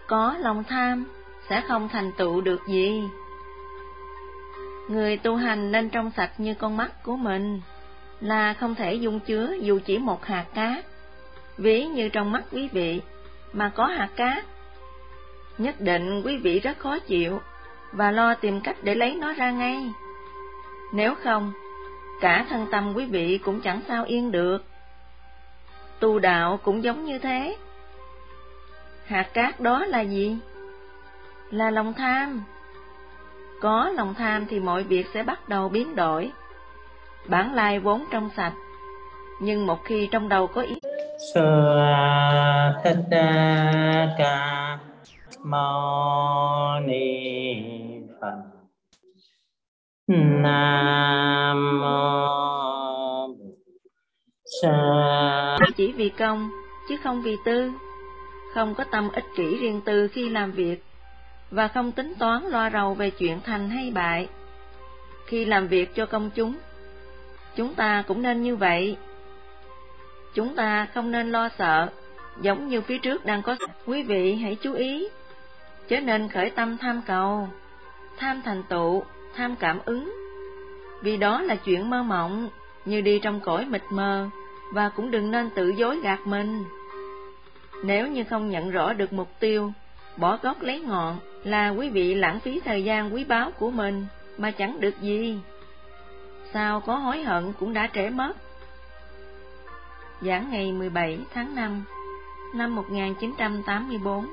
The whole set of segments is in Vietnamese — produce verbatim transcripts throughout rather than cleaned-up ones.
Có lòng tham sẽ không thành tựu được gì. Người tu hành nên trong sạch như con mắt của mình, là không thể dung chứa dù chỉ một hạt cát. Ví như trong mắt quý vị mà có hạt cát, nhất định quý vị rất khó chịu và lo tìm cách để lấy nó ra ngay. Nếu không, cả thân tâm quý vị cũng chẳng sao yên được. Tu đạo cũng giống như thế. Hạt cát đó là gì? Là lòng tham. Có lòng tham thì mọi việc sẽ bắt đầu biến đổi. Bản lai vốn trong sạch, nhưng một khi trong đầu có ý Sa thất ca mâu ni Phật. Nam mô Sa. Chỉ vì công chứ không vì tư, không có tâm ích kỷ riêng tư khi làm việc, và không tính toán lo rầu về chuyện thành hay bại. Khi làm việc cho công chúng, chúng ta cũng nên như vậy. Chúng ta không nên lo sợ, giống như phía trước đang có. Quý vị hãy chú ý, chớ nên khởi tâm tham cầu, tham thành tựu, tham cảm ứng, vì đó là chuyện mơ mộng, như đi trong cõi mịt mờ, và cũng đừng nên tự dối gạt mình. Nếu như không nhận rõ được mục tiêu, bỏ gốc lấy ngọn, là quý vị lãng phí thời gian quý báu của mình mà chẳng được gì. Sao có hối hận cũng đã trễ mất. Giảng ngày mười bảy tháng năm năm một nghìn chín trăm tám mươi tư.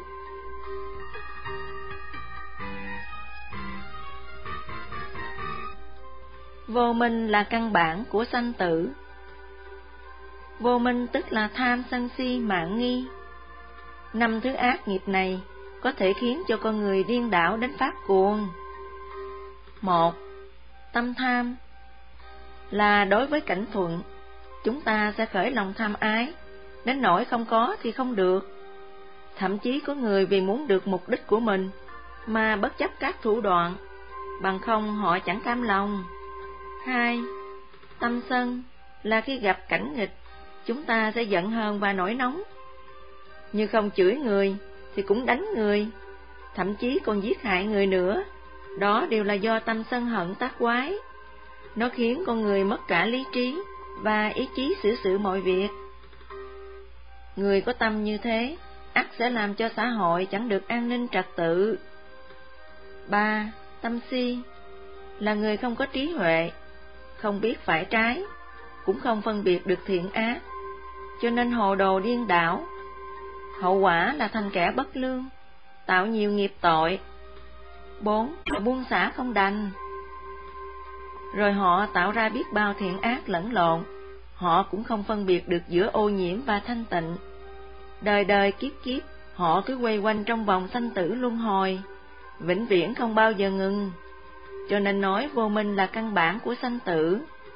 Vô minh là căn bản của sanh tử. Vô minh tức là tham, sân si, mạn nghi. Năm thứ ác nghiệp này có thể khiến cho con người điên đảo đến phát cuồng. Một, tâm tham là đối với cảnh thuận, chúng ta sẽ khởi lòng tham ái, đến nỗi không có thì không được. Thậm chí có người vì muốn được mục đích của mình mà bất chấp các thủ đoạn, bằng không họ chẳng cam lòng. Hai, tâm sân là khi gặp cảnh nghịch, chúng ta sẽ giận hờn và nổi nóng. Như không chửi người thì cũng đánh người, thậm chí còn giết hại người nữa. Đó đều là do tâm sân hận tác quái. Nó khiến con người mất cả lý trí và ý chí xử sự mọi việc. Người có tâm như thế, ắt sẽ làm cho xã hội chẳng được an ninh trật tự. Ba, tâm si là người không có trí huệ, không biết phải trái, cũng không phân biệt được thiện ác, cho nên hồ đồ điên đảo. Hậu quả là thành kẻ bất lương, tạo nhiều nghiệp tội. Bốn, buông xả không đành. Rồi họ tạo ra biết bao thiện ác lẫn lộn, họ cũng không phân biệt được giữa ô nhiễm và thanh tịnh. Đời đời kiếp kiếp, họ cứ quay quanh trong vòng sanh tử luân hồi, vĩnh viễn không bao giờ ngừng. Cho nên nói vô minh là căn bản của sanh tử.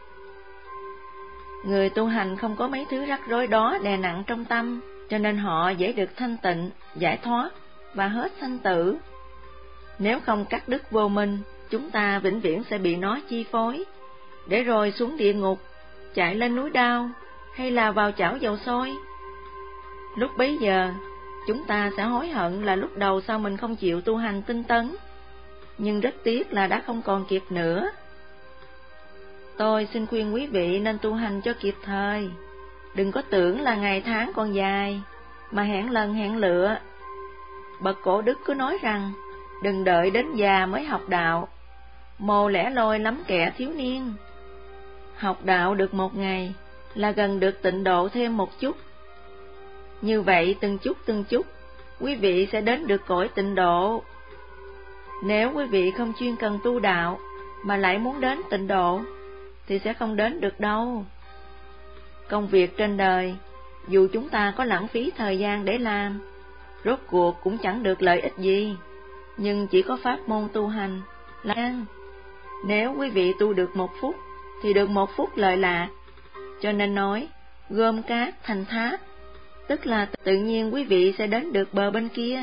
Người tu hành không có mấy thứ rắc rối đó đè nặng trong tâm, cho nên họ dễ được thanh tịnh, giải thoát và hết sanh tử. Nếu không cắt đứt vô minh, chúng ta vĩnh viễn sẽ bị nó chi phối, để rồi xuống địa ngục, chạy lên núi đao, hay là vào chảo dầu sôi. Lúc bấy giờ, chúng ta sẽ hối hận là lúc đầu sao mình không chịu tu hành tinh tấn, nhưng rất tiếc là đã không còn kịp nữa. Tôi xin khuyên quý vị nên tu hành cho kịp thời, đừng có tưởng là ngày tháng còn dài, mà hẹn lần hẹn lựa. Bậc cổ đức cứ nói rằng, đừng đợi đến già mới học đạo, mồ lẻ loi lắm kẻ thiếu niên. Học đạo được một ngày, là gần được tịnh độ thêm một chút. Như vậy từng chút từng chút, quý vị sẽ đến được cõi tịnh độ. Nếu quý vị không chuyên cần tu đạo, mà lại muốn đến tịnh độ, thì sẽ không đến được đâu. Công việc trên đời, dù chúng ta có lãng phí thời gian để làm, rốt cuộc cũng chẳng được lợi ích gì. Nhưng chỉ có pháp môn tu hành là, nếu quý vị tu được một phút, thì được một phút lợi lạc. Cho nên nói, gom cát thành thác, tức là tự nhiên quý vị sẽ đến được bờ bên kia.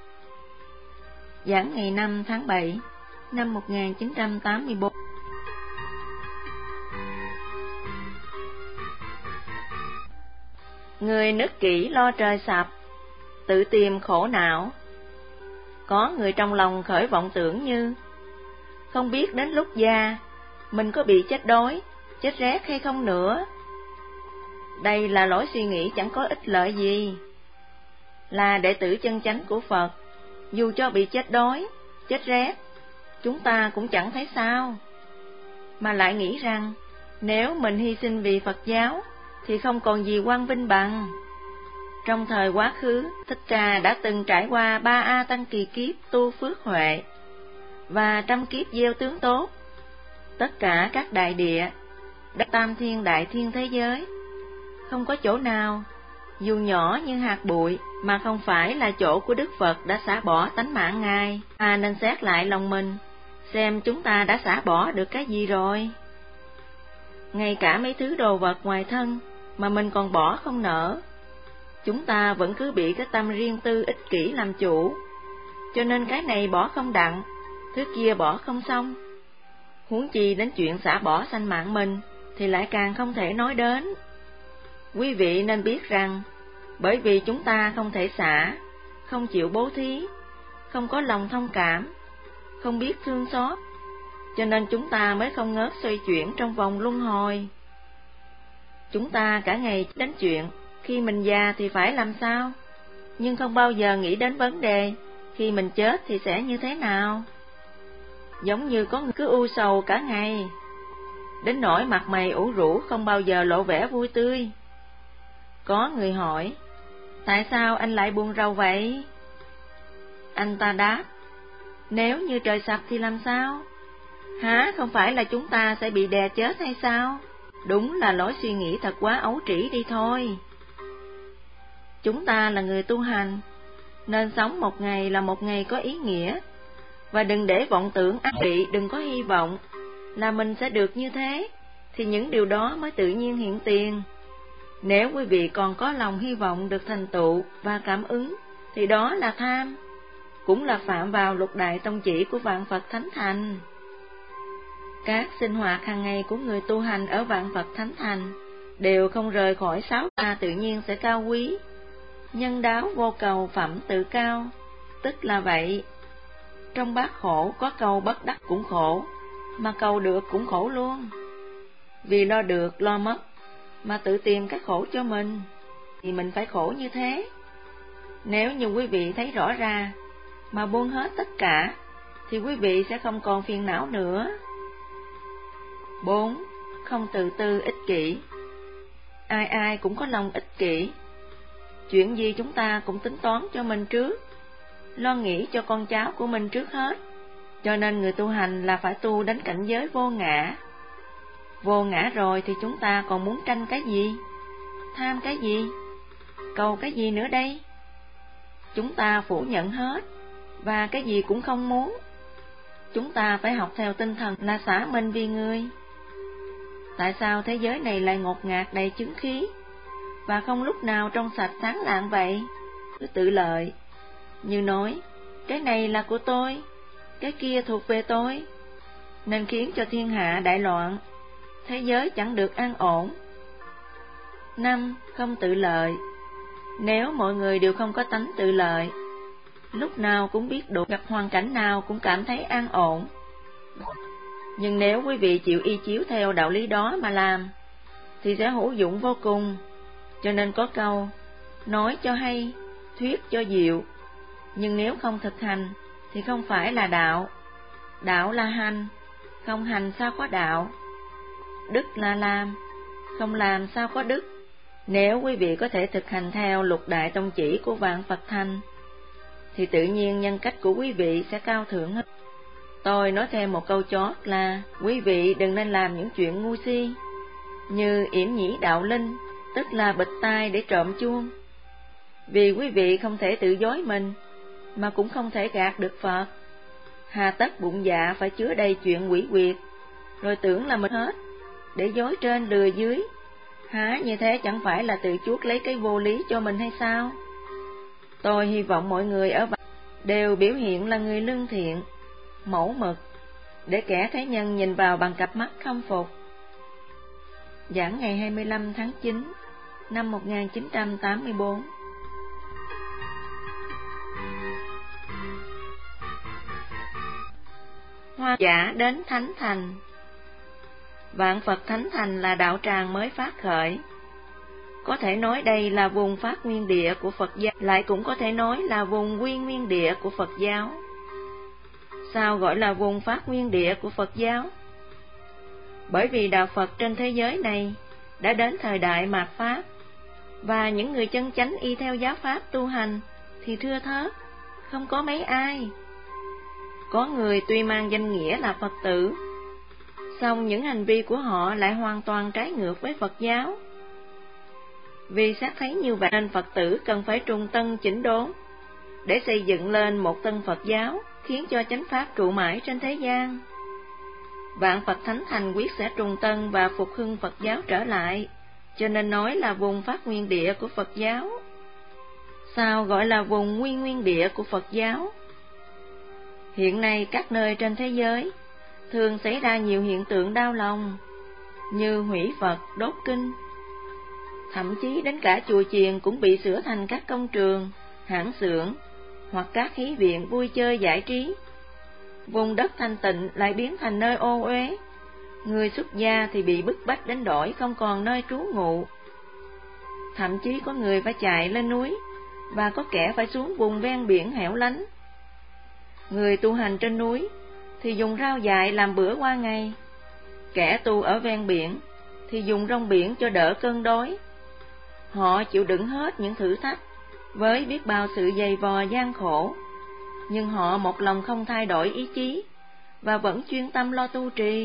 Giảng ngày năm tháng bảy năm một nghìn chín trăm tám mươi tư. Người nức kỹ lo trời sập, tự tìm khổ não, Có người trong lòng khởi vọng tưởng như không biết đến lúc già mình có bị chết đói, chết rét hay không nữa. Đây là lối suy nghĩ chẳng có ích lợi gì. Là đệ tử chân chánh của Phật, dù cho bị chết đói, chết rét, chúng ta cũng chẳng thấy sao. Mà lại nghĩ rằng, nếu mình hy sinh vì Phật giáo, thì không còn gì quang vinh bằng. Trong thời quá khứ, Thích Ca đã từng trải qua ba A Tăng kỳ kiếp tu phước huệ, và trăm kiếp gieo tướng tốt. Tất cả các đại địa, đất tam thiên đại thiên thế giới, không có chỗ nào, dù nhỏ như hạt bụi, mà không phải là chỗ của Đức Phật đã xả bỏ tánh mạng Ngài. À, nên xét lại lòng mình, xem chúng ta đã xả bỏ được cái gì rồi. Ngay cả mấy thứ đồ vật ngoài thân mà mình còn bỏ không nỡ, chúng ta vẫn cứ bị cái tâm riêng tư ích kỷ làm chủ, cho nên cái này bỏ không đặng, thứ kia bỏ không xong. Huống chi đến chuyện xả bỏ sanh mạng mình thì lại càng không thể nói đến. Quý vị nên biết rằng, bởi vì chúng ta không thể xả, không chịu bố thí, không có lòng thông cảm, không biết thương xót, cho nên chúng ta mới không ngớt xoay chuyển trong vòng luân hồi. Chúng ta cả ngày đến chuyện khi mình già thì phải làm sao, nhưng không bao giờ nghĩ đến vấn đề khi mình chết thì sẽ như thế nào. Giống như có người cứ u sầu cả ngày, đến nỗi mặt mày ủ rũ, không bao giờ lộ vẻ vui tươi. Có người hỏi, tại sao anh lại buồn rầu vậy? Anh ta đáp, nếu như trời sập thì làm sao? Hả, không phải là chúng ta sẽ bị đè chết hay sao? Đúng là lối suy nghĩ thật quá ấu trĩ đi thôi. Chúng ta là người tu hành, nên sống một ngày là một ngày có ý nghĩa, và đừng để vọng tưởng ác bị, đừng có hy vọng là mình sẽ được như thế, thì những điều đó mới tự nhiên hiện tiền. Nếu quý vị còn có lòng hy vọng được thành tựu và cảm ứng, thì đó là tham, cũng là phạm vào lục đại tông chỉ của vạn Phật Thánh Thành. Các sinh hoạt hàng ngày của người tu hành ở vạn Phật Thánh Thành đều không rời khỏi sáu A tự nhiên sẽ cao quý, nhân đáo vô cầu phẩm tự cao, tức là vậy. Trong bát khổ có cầu bất đắc cũng khổ, mà cầu được cũng khổ luôn. Vì lo được lo mất mà tự tìm cái khổ cho mình, thì mình phải khổ như thế. Nếu như quý vị thấy rõ ra mà buông hết tất cả, thì quý vị sẽ không còn phiền não nữa. Bốn. Không tự tư ích kỷ. Ai ai cũng có lòng ích kỷ. Chuyện gì chúng ta cũng tính toán cho mình trước, lo nghĩ cho con cháu của mình trước hết. Cho nên người tu hành là phải tu đến cảnh giới vô ngã. Vô ngã rồi thì chúng ta còn muốn tranh cái gì? Tham cái gì? Cầu cái gì nữa đây? Chúng ta phủ nhận hết, và cái gì cũng không muốn. Chúng ta phải học theo tinh thần là xả mình vì người. Tại sao thế giới này lại ngột ngạt đầy chứng khí, và không lúc nào trong sạch sáng lạng vậy? Cứ tự lợi, như nói, cái này là của tôi, cái kia thuộc về tôi, nên khiến cho thiên hạ đại loạn, thế giới chẳng được an ổn. Năm. Không tự lợi. Nếu mọi người đều không có tánh tự lợi, lúc nào cũng biết đủ, gặp hoàn cảnh nào cũng cảm thấy an ổn. Nhưng nếu quý vị chịu y chiếu theo đạo lý đó mà làm, thì sẽ hữu dụng vô cùng. Cho nên có câu, nói cho hay, thuyết cho diệu, nhưng nếu không thực hành, thì không phải là đạo. Đạo là hành, không hành sao có đạo. Đức là làm, không làm sao có đức. Nếu quý vị có thể thực hành theo lục đại tông chỉ của vạn Phật Thành, thì tự nhiên nhân cách của quý vị sẽ cao thượng hơn. Tôi nói thêm một câu chót là, quý vị đừng nên làm những chuyện ngu si, như yểm nhĩ đạo linh, tức là bịt tai để trộm chuông. Vì quý vị không thể tự dối mình, mà cũng không thể gạt được Phật. Hà tất bụng dạ phải chứa đầy chuyện quỷ quyệt, rồi tưởng là mình hết, để dối trên lừa dưới. Hả, như thế chẳng phải là tự chuốc lấy cái vô lý cho mình hay sao? Tôi hy vọng mọi người ở vạn đều biểu hiện là người lương thiện, mẫu mực, để kẻ thế nhân nhìn vào bằng cặp mắt khâm phục. Giảng ngày hai mươi lăm tháng chín năm một nghìn chín trăm tám mươi tư. hoang dã đến thánh thành. Vạn Phật thánh thành là đạo tràng mới phát khởi. Có thể nói đây là vùng phát nguyên địa của Phật giáo, lại cũng có thể nói là vùng quy nguyên địa của Phật giáo. Sao gọi là vùng phát nguyên địa của Phật giáo? Bởi vì đạo Phật trên thế giới này đã đến thời đại mạt Pháp, và những người chân chánh y theo giáo Pháp tu hành thì thưa thớt, không có mấy ai. Có người tuy mang danh nghĩa là Phật tử, song những hành vi của họ lại hoàn toàn trái ngược với Phật giáo. Vì xét thấy như vậy nên Phật tử cần phải trùng tân chỉnh đốn, để xây dựng lên một tân Phật giáo, khiến cho chánh Pháp trụ mãi trên thế gian. Vạn Phật thánh thành quyết sẽ trùng tân và phục hưng Phật giáo trở lại, cho nên nói là vùng phát nguyên địa của Phật giáo. Sao gọi là vùng nguyên nguyên địa của Phật giáo? Hiện nay các nơi trên thế giới thường xảy ra nhiều hiện tượng đau lòng, như hủy Phật, đốt kinh. Thậm chí đến cả chùa chiền cũng bị sửa thành các công trường, hãng xưởng hoặc các thí viện vui chơi giải trí. Vùng đất thanh tịnh lại biến thành nơi ô uế, người xuất gia thì bị bức bách đến đổi không còn nơi trú ngụ. Thậm chí có người phải chạy lên núi, và có kẻ phải xuống vùng ven biển hẻo lánh. Người tu hành trên núi thì dùng rau dại làm bữa qua ngày, kẻ tu ở ven biển thì dùng rong biển cho đỡ cơn đói. Họ chịu đựng hết những thử thách với biết bao sự dày vò gian khổ, nhưng họ một lòng không thay đổi ý chí và vẫn chuyên tâm lo tu trì.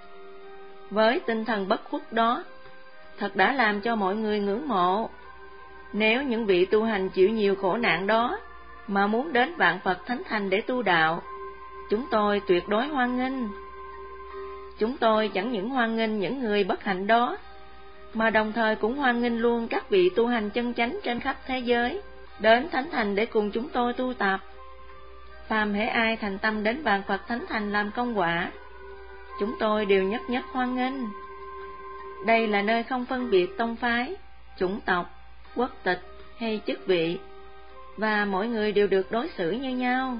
Với tinh thần bất khuất đó, thật đã làm cho mọi người ngưỡng mộ. Nếu những vị tu hành chịu nhiều khổ nạn đó mà muốn đến Vạn Phật thánh thành để tu đạo, chúng tôi tuyệt đối hoan nghênh. Chúng tôi chẳng những hoan nghênh những người bất hạnh đó, mà đồng thời cũng hoan nghênh luôn các vị tu hành chân chánh trên khắp thế giới đến thánh thành để cùng chúng tôi tu tập. Phàm hễ ai thành tâm đến Vạn Phật thánh thành làm công quả, chúng tôi đều nhất nhất hoan nghênh. Đây là nơi không phân biệt tông phái, chủng tộc, quốc tịch hay chức vị, và mỗi người đều được đối xử như nhau.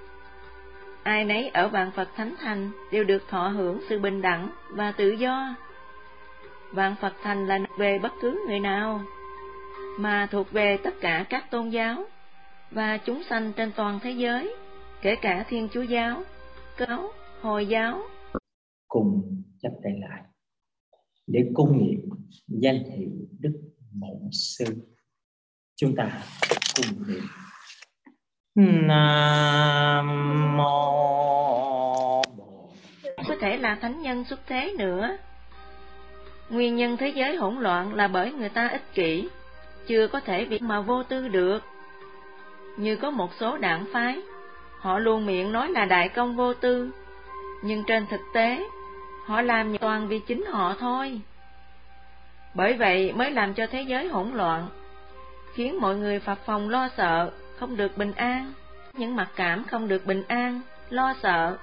Ai nấy ở Vạn Phật thánh thành đều được thọ hưởng sự bình đẳng và tự do. Vạn Phật thành là về bất cứ người nào, mà thuộc về tất cả các tôn giáo và chúng sanh trên toàn thế giới, kể cả Thiên Chúa giáo, Cơ đốc, Hồi giáo. Cùng chắp tay lại để cung niệm danh hiệu Đức Bổn Sư. Chúng ta cùng niệm Nam Mô. Có thể là thánh nhân xuất thế nữa. Nguyên nhân thế giới hỗn loạn là bởi người ta ích kỷ, chưa có thể việc mà vô tư được. Như có một số đảng phái, họ luôn miệng nói là đại công vô tư, nhưng trên thực tế, họ làm toàn vì chính họ thôi. Bởi vậy mới làm cho thế giới hỗn loạn, khiến mọi người phập phồng lo sợ, không được bình an, những mặc cảm không được bình an, lo sợ.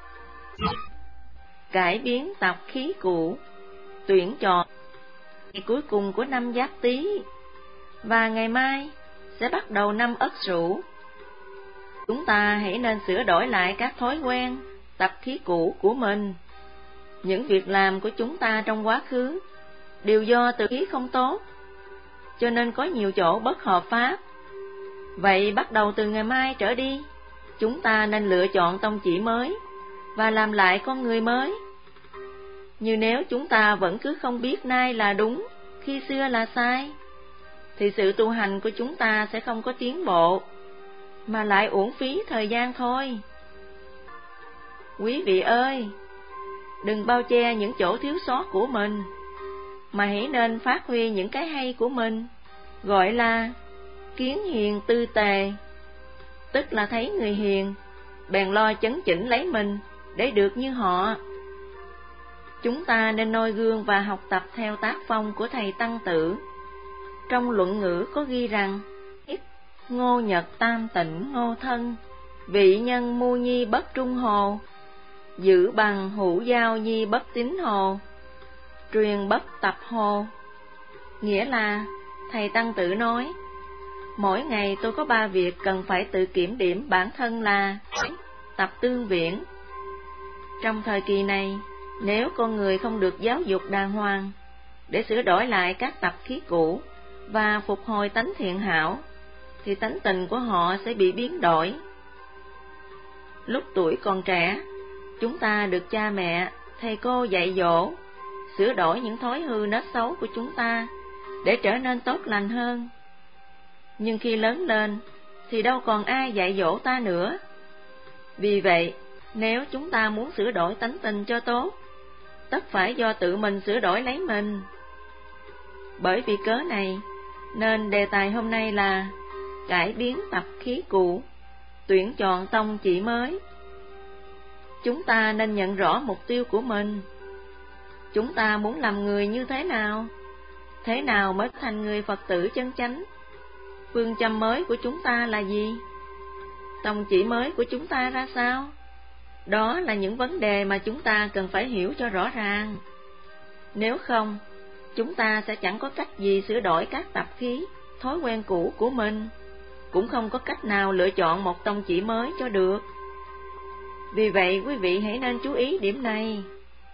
Cải biến tập khí cũ, tuyển chọn ngày cuối cùng của năm Giáp Tý, và ngày mai sẽ bắt đầu năm Ất Sửu. Chúng ta hãy nên sửa đổi lại các thói quen, tập khí cũ của mình. Những việc làm của chúng ta trong quá khứ đều do từ khí không tốt, cho nên có nhiều chỗ bất hợp pháp. Vậy bắt đầu từ ngày mai trở đi, chúng ta nên lựa chọn tông chỉ mới và làm lại con người mới. Như nếu chúng ta vẫn cứ không biết nay là đúng, khi xưa là sai, thì sự tu hành của chúng ta sẽ không có tiến bộ, mà lại uổng phí thời gian thôi. Quý vị ơi, đừng bao che những chỗ thiếu sót của mình, mà hãy nên phát huy những cái hay của mình, gọi là kiến hiền tư tề. Tức là thấy người hiền, bèn lo chấn chỉnh lấy mình để được như họ. Chúng ta nên noi gương và học tập theo tác phong của thầy Tăng Tử. Trong luận ngữ có ghi rằng: Ngô Nhật tam tịnh ngô thân, vị nhân mu nhi bất trung hồ, giữ bằng hữu giao nhi bất tín hồ, truyền bất tập hồ. Nghĩa là, thầy Tăng Tử nói, mỗi ngày tôi có ba việc cần phải tự kiểm điểm bản thân là: tập tương viễn, Trong thời kỳ này, nếu con người không được giáo dục đàng hoàng để sửa đổi lại các tập khí cũ và phục hồi tánh thiện hảo, thì tánh tình của họ sẽ bị biến đổi. Lúc tuổi còn trẻ, chúng ta được cha mẹ, thầy cô dạy dỗ, sửa đổi những thói hư nết xấu của chúng ta để trở nên tốt lành hơn. Nhưng khi lớn lên, thì đâu còn ai dạy dỗ ta nữa. Vì vậy, nếu chúng ta muốn sửa đổi tánh tình cho tốt, tất phải do tự mình sửa đổi lấy mình. Bởi vì cớ này, nên đề tài hôm nay là cải biến tập khí cũ, tuyển chọn tông chỉ mới. Chúng ta nên nhận rõ mục tiêu của mình. Chúng ta muốn làm người như thế nào? Thế nào mới thành người Phật tử chân chánh? Phương châm mới của chúng ta là gì? Tông chỉ mới của chúng ta ra sao? Đó là những vấn đề mà chúng ta cần phải hiểu cho rõ ràng. Nếu không, chúng ta sẽ chẳng có cách gì sửa đổi các tập khí, thói quen cũ của mình, cũng không có cách nào lựa chọn một tông chỉ mới cho được. Vì vậy, quý vị hãy nên chú ý điểm này.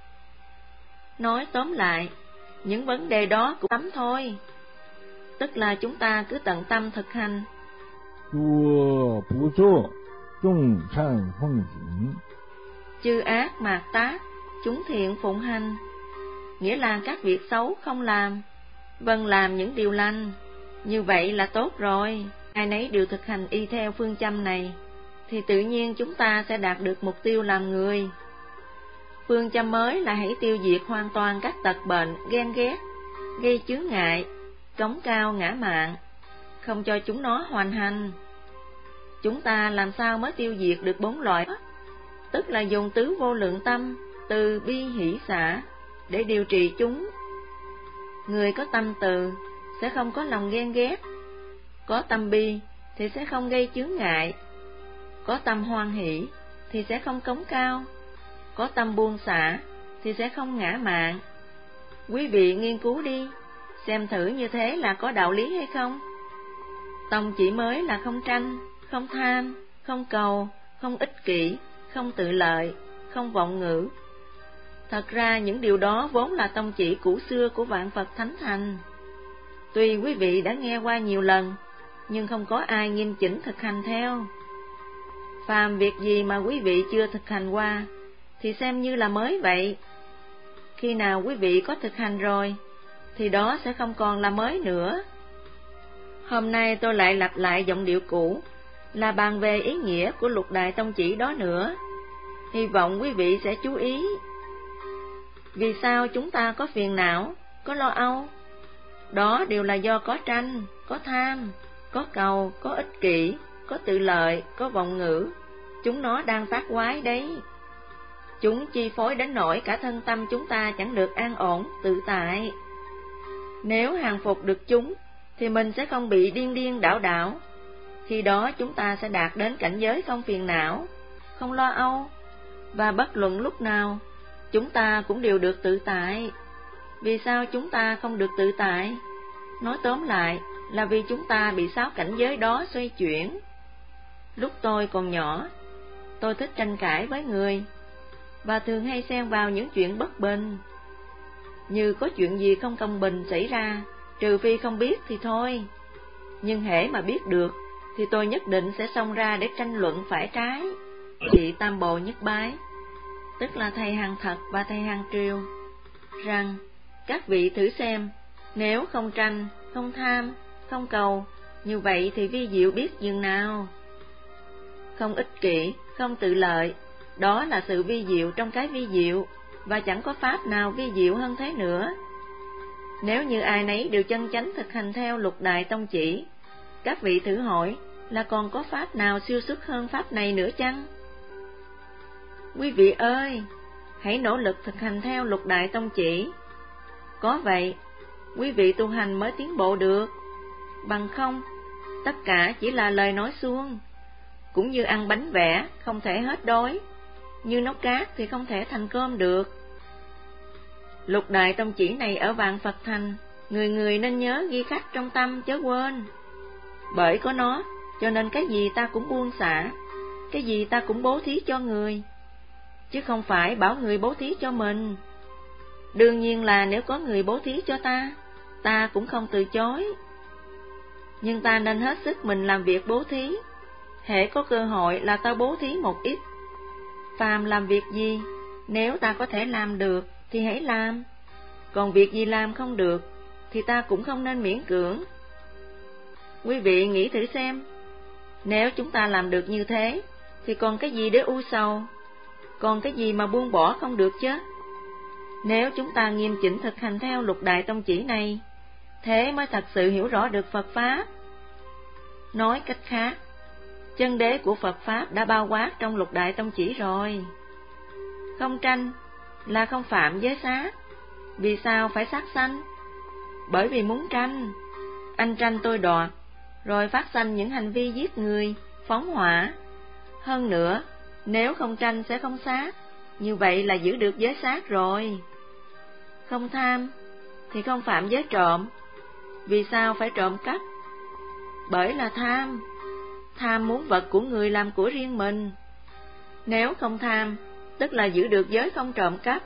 Nói tóm lại, những vấn đề đó cũng lắm thôi. Tức là chúng ta cứ tận tâm thực hành. 作不作，众善奉行. Chư ác mạt tác, chúng thiện phụng hành. Nghĩa là các việc xấu không làm, vâng làm những điều lành. Như vậy là tốt rồi. Ai nấy đều thực hành y theo phương châm này, thì tự nhiên chúng ta sẽ đạt được mục tiêu làm người. Phương châm mới là hãy tiêu diệt hoàn toàn các tật bệnh, ghen ghét, gây chướng ngại, cống cao ngã mạn, không cho chúng nó hoành hành. Chúng ta làm sao mới tiêu diệt được bốn loại? Tức là dùng tứ vô lượng tâm, từ bi hỷ xả để điều trị chúng. Người có tâm từ sẽ không có lòng ghen ghét, có tâm bi thì sẽ không gây chướng ngại, có tâm hoan hỷ thì sẽ không cống cao, có tâm buông xả thì sẽ không ngã mạn. Quý vị nghiên cứu đi, xem thử như thế là có đạo lý hay không. Tông chỉ mới là không tranh, không tham, không cầu, không ích kỷ, không tự lợi, không vọng ngữ. Thật ra những điều đó vốn là tông chỉ cũ xưa của vạn Phật Thánh Thành. Tuy quý vị đã nghe qua nhiều lần, nhưng không có ai nghiêm chỉnh thực hành theo. Phàm việc gì mà quý vị chưa thực hành qua, thì xem như là mới vậy. Khi nào quý vị có thực hành rồi, thì đó sẽ không còn là mới nữa. Hôm nay tôi lại lặp lại giọng điệu cũ, là bàn về ý nghĩa của lục đại tông chỉ đó nữa. Hy vọng quý vị sẽ chú ý. Vì sao chúng ta có phiền não, có lo âu? Đó đều là do có tranh, có tham, có cầu, có ích kỷ, có tự lợi, có vọng ngữ. Chúng nó đang phát quái đấy. Chúng chi phối đến nỗi cả thân tâm chúng ta chẳng được an ổn, tự tại. Nếu hàng phục được chúng, thì mình sẽ không bị điên điên đảo đảo. Khi đó chúng ta sẽ đạt đến cảnh giới không phiền não, không lo âu, và bất luận lúc nào, chúng ta cũng đều được tự tại. Vì sao chúng ta không được tự tại? Nói tóm lại là vì chúng ta bị sáu cảnh giới đó xoay chuyển. Lúc tôi còn nhỏ, tôi thích tranh cãi với người, và thường hay xen vào những chuyện bất bình. Như có chuyện gì không công bình xảy ra, trừ phi không biết thì thôi. Nhưng hễ mà biết được, thì tôi nhất định sẽ xông ra để tranh luận phải trái. Vị Tam Bộ Nhất Bái, tức là thầy Hằng Thật và thầy Hằng Triều, rằng các vị thử xem, nếu không tranh, không tham, không cầu, như vậy thì vi diệu biết dường nào. Không ích kỷ, không tự lợi, đó là sự vi diệu trong cái vi diệu, và chẳng có pháp nào vi diệu hơn thế nữa. Nếu như ai nấy đều chân chánh thực hành theo lục đại tông chỉ, các vị thử hỏi là còn có pháp nào siêu xuất hơn pháp này nữa chăng? Quý vị ơi, hãy nỗ lực thực hành theo lục đại tông chỉ. Có vậy, quý vị tu hành mới tiến bộ được. Bằng không, tất cả chỉ là lời nói suông. Cũng như ăn bánh vẽ không thể hết đói, như nấu cát thì không thể thành cơm được. Lục đại tông chỉ này ở vạn Phật Thành, người người nên nhớ ghi khắc trong tâm chớ quên. Bởi có nó, cho nên cái gì ta cũng buông xả, cái gì ta cũng bố thí cho người. chứ không phải bảo người bố thí cho mình. Đương nhiên là nếu có người bố thí cho ta, ta cũng không từ chối. Nhưng ta nên hết sức mình làm việc bố thí. Hễ có cơ hội là ta bố thí một ít. Phàm làm việc gì, nếu ta có thể làm được thì hãy làm. Còn việc gì làm không được thì ta cũng không nên miễn cưỡng. Quý vị nghĩ thử xem, nếu chúng ta làm được như thế thì còn cái gì để u sầu, còn cái gì mà buông bỏ không được chứ? Nếu chúng ta nghiêm chỉnh thực hành theo lục đại tông chỉ này, thế mới thật sự hiểu rõ được Phật Pháp. Nói cách khác, chân đế của Phật Pháp đã bao quát trong lục đại tông chỉ rồi. Không tranh là không phạm giới sát. Vì sao phải sát sanh? Bởi vì muốn tranh, anh tranh tôi đoạt, rồi phát sanh những hành vi giết người, phóng hỏa. Hơn nữa, nếu không tranh sẽ không sát, như vậy là giữ được giới sát rồi. Không tham thì không phạm giới trộm. Vì sao phải trộm cắp? Bởi là tham. Tham muốn vật của người làm của riêng mình. Nếu không tham, tức là giữ được giới không trộm cắp.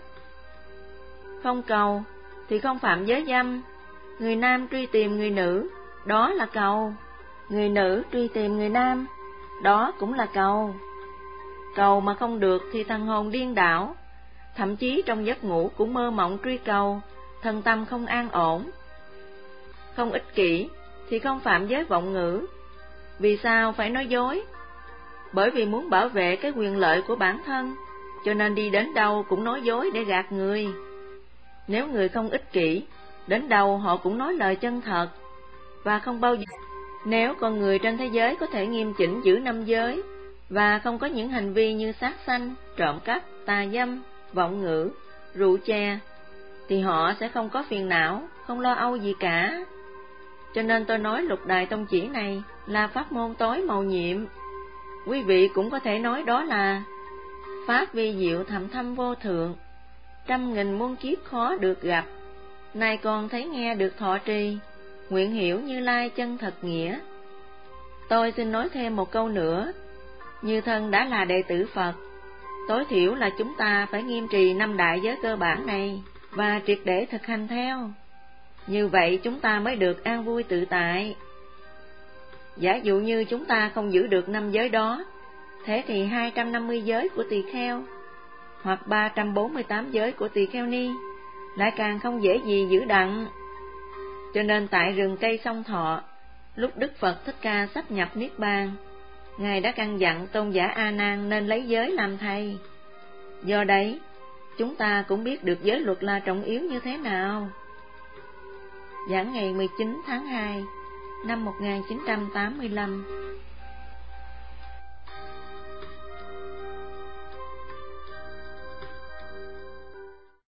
Không cầu thì không phạm giới dâm. Người nam truy tìm người nữ, đó là cầu. Người nữ truy tìm người nam, đó cũng là cầu. Cầu mà không được thì thần hồn điên đảo, thậm chí trong giấc ngủ cũng mơ mộng truy cầu, thân tâm không an ổn. Không ích kỷ thì không phạm giới vọng ngữ. Vì sao phải nói dối? Bởi vì muốn bảo vệ cái quyền lợi của bản thân, cho nên đi đến đâu cũng nói dối để gạt người. Nếu người không ích kỷ, đến đâu họ cũng nói lời chân thật, và không bao giờ. Nếu con người trên thế giới có thể nghiêm chỉnh giữ năm giới, và không có những hành vi như sát sanh, trộm cắp, tà dâm, vọng ngữ, rượu chè, thì họ sẽ không có phiền não, không lo âu gì cả. Cho nên tôi nói lục đại tông chỉ này là pháp môn tối màu nhiệm. Quý vị cũng có thể nói đó là pháp vi diệu thầm thâm vô thượng, trăm nghìn muôn kiếp khó được gặp. Nay con thấy nghe được thọ trì, nguyện hiểu Như Lai chân thật nghĩa. Tôi xin nói thêm một câu nữa. Như thân đã là đệ tử Phật, tối thiểu là chúng ta phải nghiêm trì năm đại giới cơ bản này và triệt để thực hành theo. Như vậy chúng ta mới được an vui tự tại. Giả dụ như chúng ta không giữ được năm giới đó, thế thì hai trăm năm mươi giới của tỳ kheo hoặc ba trăm bốn mươi tám giới của tỳ kheo ni lại càng không dễ gì giữ đặng. Cho nên tại rừng cây Song Thọ, lúc Đức Phật Thích Ca sắp nhập Niết Bàn, Ngài đã căn dặn tôn giả A Nan nên lấy giới làm thầy. Do đấy, chúng ta cũng biết được giới luật là trọng yếu như thế nào. Giảng ngày mười chín tháng hai năm một nghìn chín trăm tám mươi lăm.